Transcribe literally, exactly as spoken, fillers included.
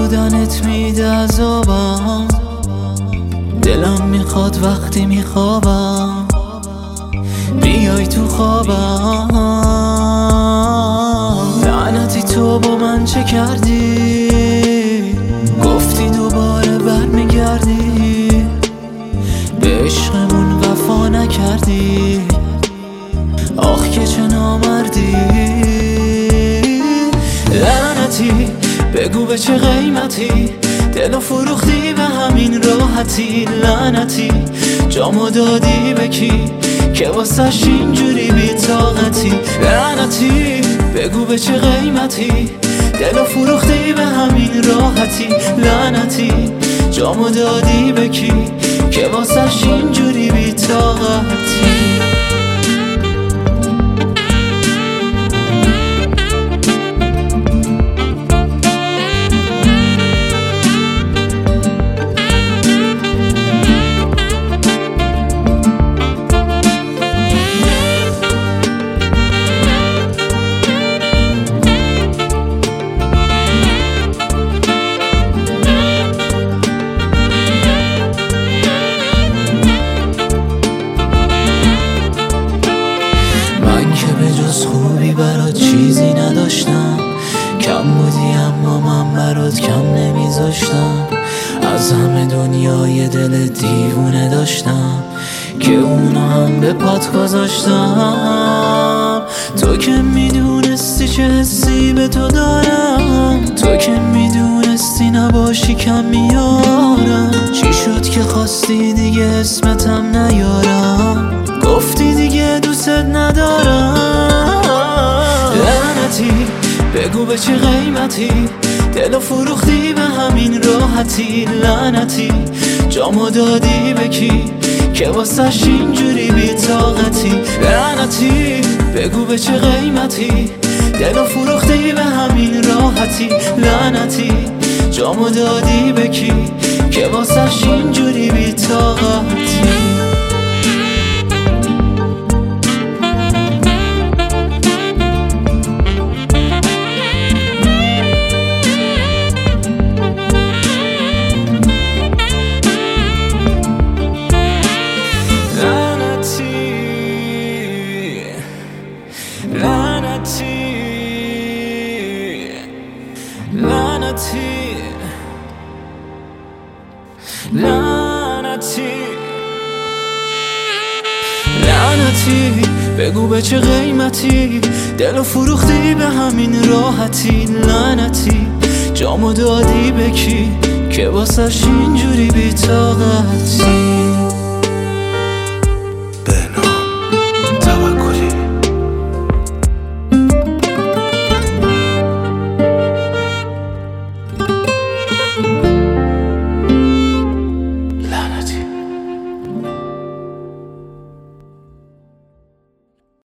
نبودنت میده عذابم، دلم میخواد وقتی میخوابم بیای تو خوابم. لعنتی تو با من چه کردی؟ گفتی دوباره برمیگردی، به عشقمون وفا نکردی. آخ که چه نامردی. لعنتی بگو به چه قیمتی دلو فروختی به همین راحتی. لعنتی جامو دادی به کی که واسش اینجوری بی طاقتی. لعنتی بگو به چه قیمتی دلو فروختی به همین راحتی. لعنتی جامو دادی به کی که واسش اینجوری بی طاقتی. خوبی برات چیزی نداشتم، کم بودی اما من برات کم نمیذاشتم. از همه دنیای دل دیوونه داشتم که اونو هم به پات گذاشتم. تو که میدونستی چه حسی به تو دارم، تو که میدونستی نباشی کم میارم. چی شد که خواستی دیگه اسمتم نیارم، گفتی دیگه دوست ندارم. لعنتی بگو به چه قیمتی دلو فروختی به همین راحتی. لعنتی جامو دادی به کی که واسش اینجوری بی طاقتی. لعنتی بگو به چه قیمتی دلو فروختی به همین راحتی. لعنتی جامو دادی به کی که واسش اینجوری بی طاقتی. لعنتی لعنتی لعنتی بگو به چه قیمتی دلو فروختی به همین راحتی. لعنتی جامو دادی به کی که واسش اینجوری بی طاقتی.